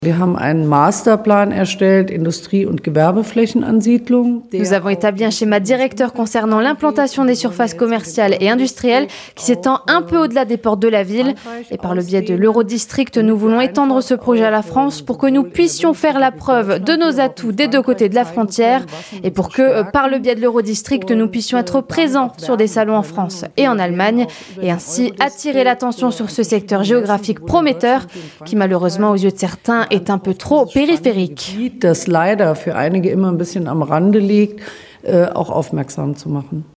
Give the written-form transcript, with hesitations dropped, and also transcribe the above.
Wir haben einen Masterplan erstellt, Industrie- und Gewerbeflächenansiedlung. Nous avons établi un schéma directeur concernant l'implantation des surfaces commerciales et industrielles qui s'étend un peu au-delà des portes de la ville. Et par le biais de l'Eurodistrict, nous voulons étendre ce projet à la France pour que nous puissions faire la preuve de nos atouts des deux côtés de la frontière et pour que, par le biais de l'Eurodistrict, nous puissions être présents sur des salons en France et en Allemagne et ainsi attirer l'attention sur ce secteur géographique prometteur qui, malheureusement, aux yeux de certains, est un peu trop périphérique. Das leider für einige immer ein bisschen am Rande liegt, auch aufmerksam zu machen.